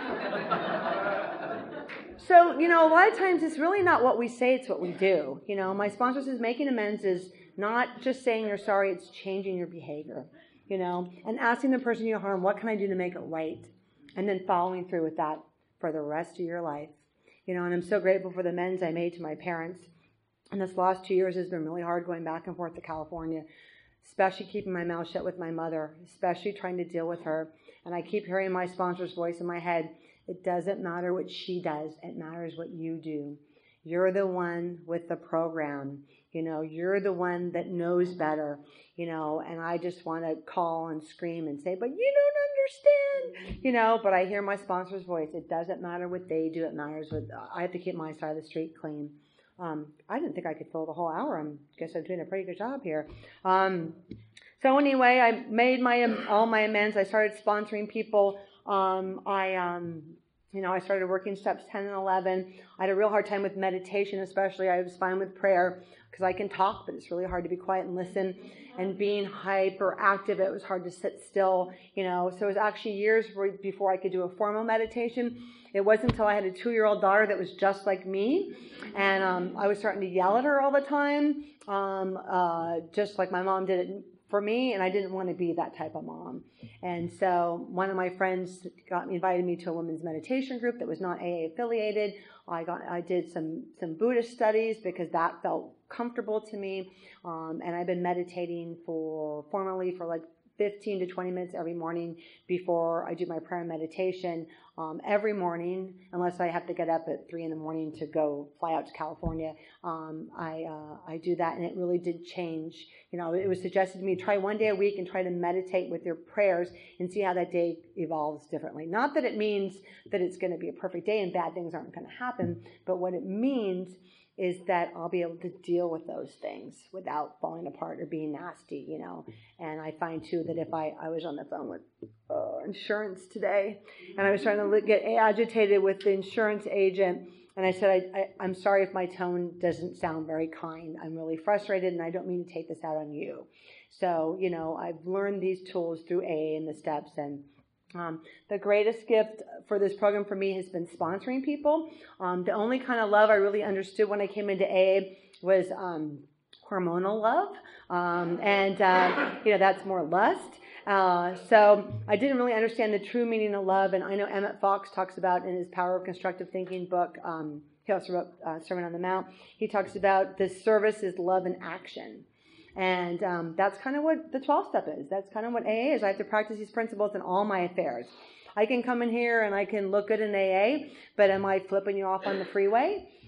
So, you know, a lot of times it's really not what we say, it's what we do. You know, my sponsor says making amends is not just saying you're sorry, it's changing your behavior. You know, and asking the person you harm, what can I do to make it right? And then following through with that for the rest of your life. You know, and I'm so grateful for the amends I made to my parents. And this last two years has been really hard going back and forth to California, especially keeping my mouth shut with my mother, especially trying to deal with her. And I keep hearing my sponsor's voice in my head. It doesn't matter what she does. It matters what you do. You're the one with the program. You know, you're the one that knows better, you know, and I just want to call and scream and say, but you don't understand, you know, but I hear my sponsor's voice. It doesn't matter what they do. It matters what I have to keep my side of the street clean. Um, I didn't think I could fill the whole hour. I guess I'm doing a pretty good job here. Um, so anyway, I made my all my amends. I started sponsoring people. Um, I, um, you know, I started working steps ten and eleven. I had a real hard time with meditation, especially. I was fine with prayer because I can talk, but it's really hard to be quiet and listen. And being hyperactive, it was hard to sit still, you know. So it was actually years before I could do a formal meditation. It wasn't until I had a two-year-old daughter that was just like me, and um, I was starting to yell at her all the time, um, uh, just like my mom did it for me, and I didn't want to be that type of mom. And so one of my friends got me, invited me to a women's meditation group that was not A A affiliated. I got, I did some, some Buddhist studies because that felt comfortable to me. Um, and I've been meditating for, formally for like fifteen to twenty minutes every morning before I do my prayer and meditation. Um, every morning, unless I have to get up at three in the morning to go fly out to California, um, I uh, I do that, and it really did change. You know, it was suggested to me, try one day a week and try to meditate with your prayers and see how that day evolves differently. Not that it means that it's going to be a perfect day and bad things aren't going to happen, but what it means is that I'll be able to deal with those things without falling apart or being nasty, you know. And I find, too, that if I, I was on the phone with uh, insurance today, and I was trying to get agitated with the insurance agent, and I said, I, I, I'm sorry if my tone doesn't sound very kind. I'm really frustrated, and I don't mean to take this out on you. So, you know, I've learned these tools through A A and the steps, and Um, the greatest gift for this program for me has been sponsoring people. Um, the only kind of love I really understood when I came into A A was um, hormonal love, um, and uh, you know that's more lust. Uh, so I didn't really understand the true meaning of love, and I know Emmett Fox talks about in his Power of Constructive Thinking book. Um, he also wrote uh, Sermon on the Mount. He talks about this service is love in action. And um, that's kind of what the twelve-step is. That's kind of what A A is. I have to practice these principles in all my affairs. I can come in here and I can look good in A A, but am I flipping you off on the freeway?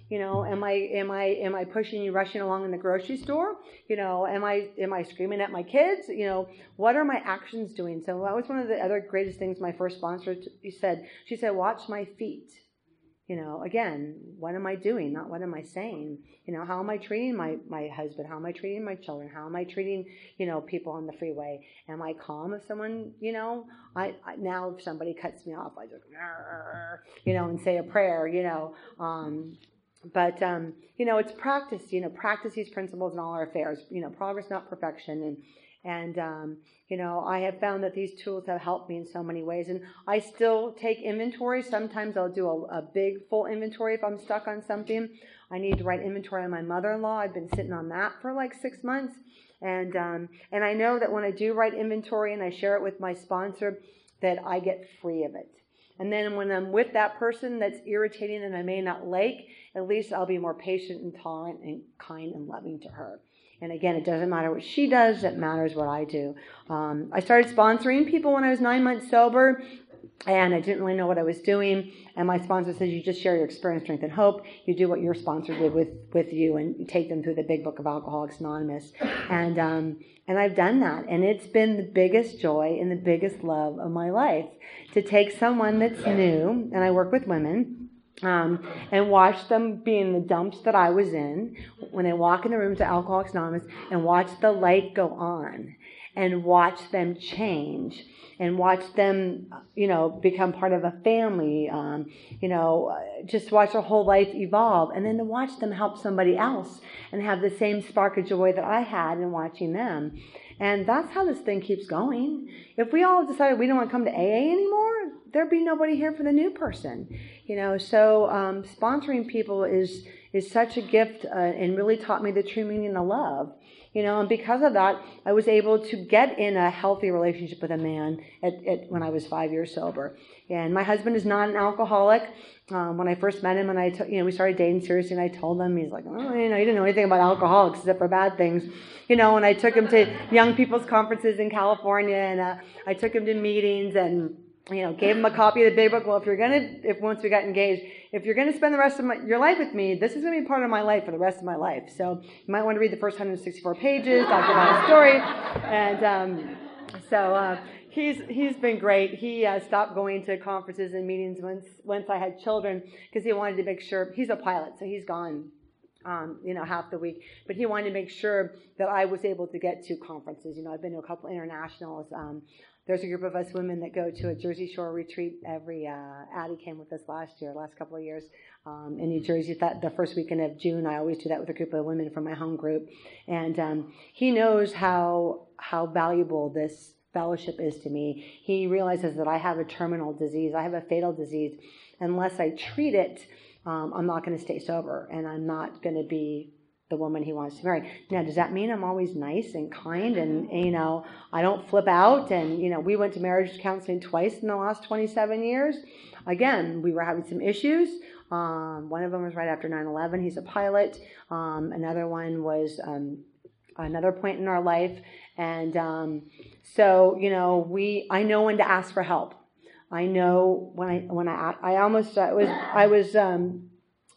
You know, am I am I am I pushing you, rushing along in the grocery store? You know, am I am I screaming at my kids? You know, what are my actions doing? So that was one of the other greatest things my first sponsor t- said. She said, "Watch my feet." You know, again, what am I doing? Not what am I saying? You know, how am I treating my, my husband? How am I treating my children? How am I treating, you know, people on the freeway? Am I calm if someone, you know, I, I now if somebody cuts me off, I just, you know, and say a prayer, you know. Um, but, um, you know, it's practice, you know, practice these principles in all our affairs. You know, progress, not perfection. And, and um, you know, I have found that these tools have helped me in so many ways. And I still take inventory. Sometimes I'll do a, a big, full inventory if I'm stuck on something. I need to write inventory on my mother-in-law. I've been sitting on that for like six months. And um, and I know that when I do write inventory and I share it with my sponsor, that I get free of it. And then when I'm with that person that's irritating and I may not like, at least I'll be more patient and tolerant and kind and loving to her. And again, it doesn't matter what she does, it matters what I do. Um, I started sponsoring people when I was nine months sober, and I didn't really know what I was doing. And my sponsor says, you just share your experience, strength, and hope. You do what your sponsor did with, with you and take them through the big book of Alcoholics Anonymous. And um, and I've done that. And it's been the biggest joy and the biggest love of my life to take someone that's new, and I work with women, Um, and watch them be in the dumps that I was in when they walk in the room to Alcoholics Anonymous, and watch the light go on, and watch them change, and watch them, you know, become part of a family, um, you know, just watch their whole life evolve, and then to watch them help somebody else and have the same spark of joy that I had in watching them. And that's how this thing keeps going. If we all decided we don't want to come to A A anymore, there'd be nobody here for the new person. You know, so um, sponsoring people is is such a gift uh, and really taught me the true meaning of love. You know, and because of that, I was able to get in a healthy relationship with a man at, at when I was five years sober. And my husband is not an alcoholic. Um, when I first met him, and I, t- you know, we started dating seriously, and I told him, he's like, oh, you know, you didn't know anything about alcoholics except for bad things, you know. And I took him to young people's conferences in California, and uh, I took him to meetings, and you know, gave him a copy of the big book. Well, if you're gonna, if once we got engaged, if you're gonna spend the rest of my, your life with me, this is gonna be part of my life for the rest of my life. So you might want to read the first one hundred sixty-four pages, talk about his story, and um, so uh, he's he's been great. He uh, stopped going to conferences and meetings once once I had children because he wanted to make sure. He's a pilot, so he's gone. Um, you know, half the week, but he wanted to make sure that I was able to get to conferences. You know, I've been to a couple internationals. Um, There's a group of us women that go to a Jersey Shore retreat every, uh, Addie came with us last year, last couple of years, um, in New Jersey. That the first weekend of June, I always do that with a group of women from my home group. And um, he knows how how valuable this fellowship is to me. He realizes that I have a terminal disease. I have a fatal disease. Unless I treat it, um, I'm not going to stay sober, and I'm not going to be the woman he wants to marry. Now, does that mean I'm always nice and kind and, you know, I don't flip out? And, you know, we went to marriage counseling twice in the last twenty-seven years. Again, we were having some issues. Um, one of them was right after nine eleven. He's a pilot. Um, another one was um, another point in our life. And um, so, you know, we, I know when to ask for help. I know when I, when I, I almost, I was, I was, um,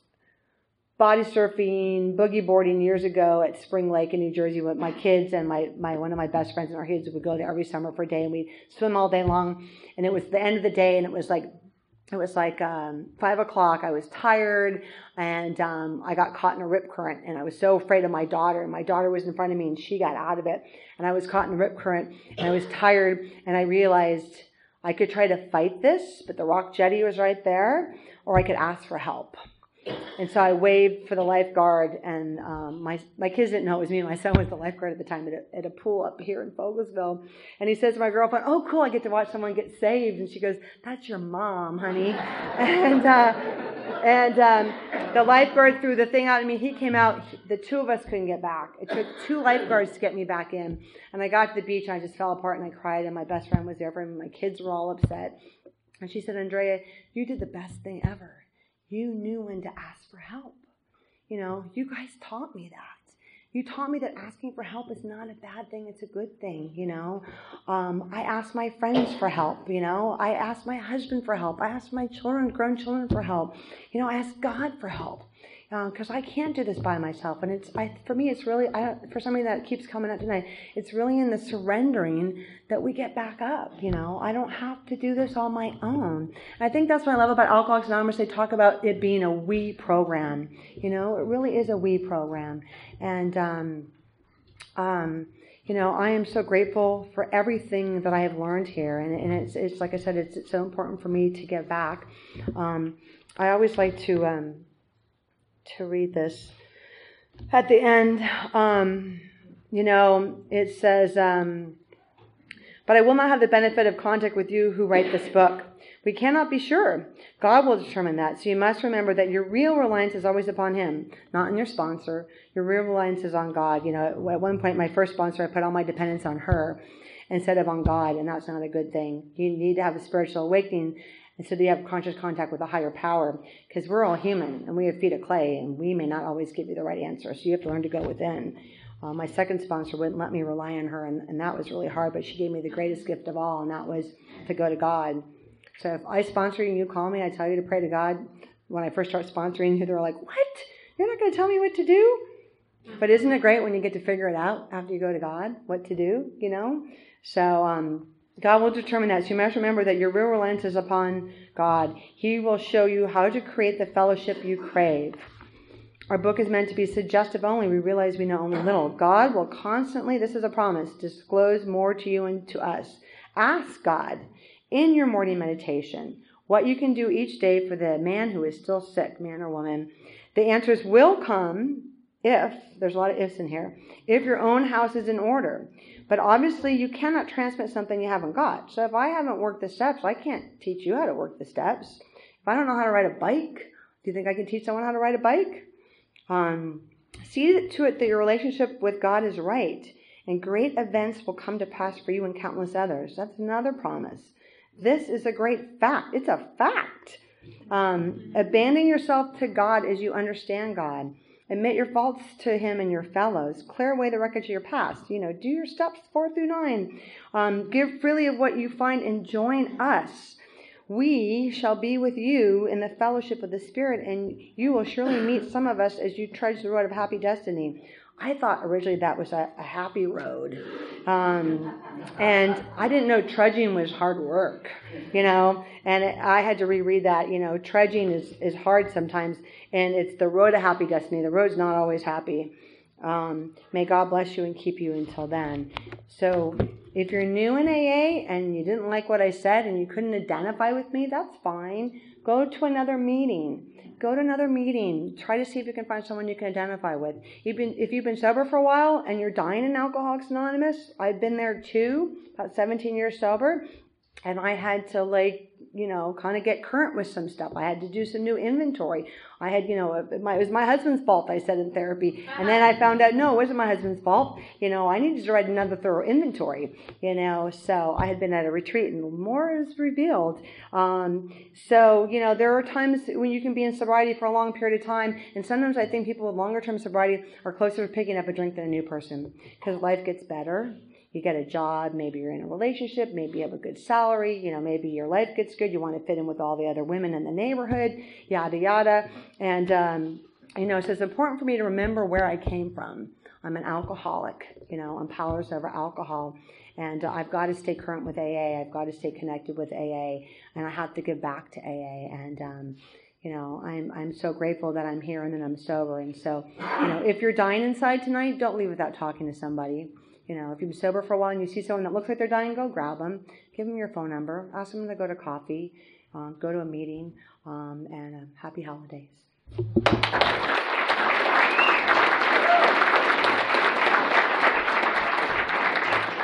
body surfing, boogie boarding years ago at Spring Lake in New Jersey with my kids and my, my one of my best friends and our kids would go there every summer for a day, and we'd swim all day long. And it was the end of the day, and it was like it was like um, five o'clock. I was tired, and um, I got caught in a rip current, and I was so afraid of my daughter. And my daughter was in front of me, and she got out of it, and I was caught in the rip current, and I was tired, and I realized I could try to fight this, but the rock jetty was right there, or I could ask for help. And so I waved for the lifeguard, and um, my my kids didn't know it was me. My son was the lifeguard at the time at a, at a pool up here in Fogelsville. And he says to my girlfriend, "Oh, cool, I get to watch someone get saved." And she goes, "That's your mom, honey." And uh, and um, the lifeguard threw the thing out at me. He came out. The two of us couldn't get back. It took two lifeguards to get me back in. And I got to the beach, and I just fell apart, and I cried. And my best friend was there for me. My kids were all upset. And she said, "Andrea, you did the best thing ever. You knew when to ask for help. You know, you guys taught me that. You taught me that asking for help is not a bad thing. It's a good thing, you know. Um, I asked my friends for help, you know. I asked my husband for help. I asked my children, grown children for help. You know, I asked God for help. because I can't do this by myself. And it's I, for me, it's really, I, for somebody that keeps coming up tonight, it's really in the surrendering that we get back up. You know, I don't have to do this on my own. And I think that's what I love about Alcoholics Anonymous. They talk about it being a we program. You know, it really is a we program. And, um, um, you know, I am so grateful for everything that I have learned here. And, and it's, it's, like I said, it's, it's so important for me to give back. Um, I always like to, um, to read this. At the end, um, you know, it says, um, but I will not have the benefit of contact with you who write this book. We cannot be sure. God will determine that. So you must remember that your real reliance is always upon Him, not on your sponsor. Your real reliance is on God. You know, at one point, my first sponsor, I put all my dependence on her instead of on God, and that's not a good thing. You need to have a spiritual awakening, and so that you have conscious contact with a higher power, because we're all human, and we have feet of clay, and we may not always give you the right answer, so you have to learn to go within. Uh, my second sponsor wouldn't let me rely on her, and, and that was really hard, but she gave me the greatest gift of all, and that was to go to God. So if I sponsor you and you call me, I tell you to pray to God. When I first start sponsoring you, they're like, what? You're not going to tell me what to do? But isn't it great when you get to figure it out after you go to God, what to do, you know? So um, God will determine that. So you must remember that your real reliance is upon God. He will show you how to create the fellowship you crave. Our book is meant to be suggestive only. We realize we know only little. God will constantly, this is a promise, disclose more to you and to us. Ask God in your morning meditation what you can do each day for the man who is still sick, man or woman. The answers will come if, there's a lot of ifs in here, if your own house is in order. But obviously you cannot transmit something you haven't got. So if I haven't worked the steps, I can't teach you how to work the steps. If I don't know how to ride a bike, do you think I can teach someone how to ride a bike? Um, see to it that your relationship with God is right, and great events will come to pass for you and countless others. That's another promise. This is a great fact. It's a fact. Um, abandon yourself to God as you understand God. Admit your faults to Him and your fellows. Clear away the wreckage of your past. You know, do your steps four through nine. Um, give freely of what you find and join us. We shall be with you in the fellowship of the Spirit, and you will surely meet some of us as you trudge the road of happy destiny. I thought originally that was a, a happy road. Um, and I didn't know trudging was hard work, you know, and it, I had to reread that, you know, trudging is, is hard sometimes, and it's the road to happy destiny. The road's not always happy. Um, may God bless you and keep you until then. So if you're new in A A and you didn't like what I said and you couldn't identify with me, that's fine. Go to another meeting. Go to another meeting. Try to see if you can find someone you can identify with. You've been, if you've been sober for a while and you're dying in Alcoholics Anonymous, I've been there too, about seventeen years sober, and I had to, like, you know, kind of get current with some stuff. I had to do some new inventory. I had, you know, it was my husband's fault, I said in therapy. And then I found out, no, it wasn't my husband's fault. You know, I needed to write another thorough inventory, you know. So I had been at a retreat and more is revealed. Um, so, you know, there are times when you can be in sobriety for a long period of time. And sometimes I think people with longer term sobriety are closer to picking up a drink than a new person because life gets better. You get a job, maybe you're in a relationship, maybe you have a good salary, you know, maybe your life gets good, you want to fit in with all the other women in the neighborhood, yada, yada. And, um, you know, so it's important for me to remember where I came from. I'm an alcoholic, you know, I'm powerless over alcohol. And uh, I've got to stay current with A A, I've got to stay connected with A A, and I have to give back to A A. And, um, you know, I'm I'm so grateful that I'm here and that I'm sober. And so, you know, if you're dying inside tonight, don't leave without talking to somebody. You know, if you've been sober for a while and you see someone that looks like they're dying, go grab them, give them your phone number, ask them to go to coffee, uh, go to a meeting, um, and uh, happy holidays.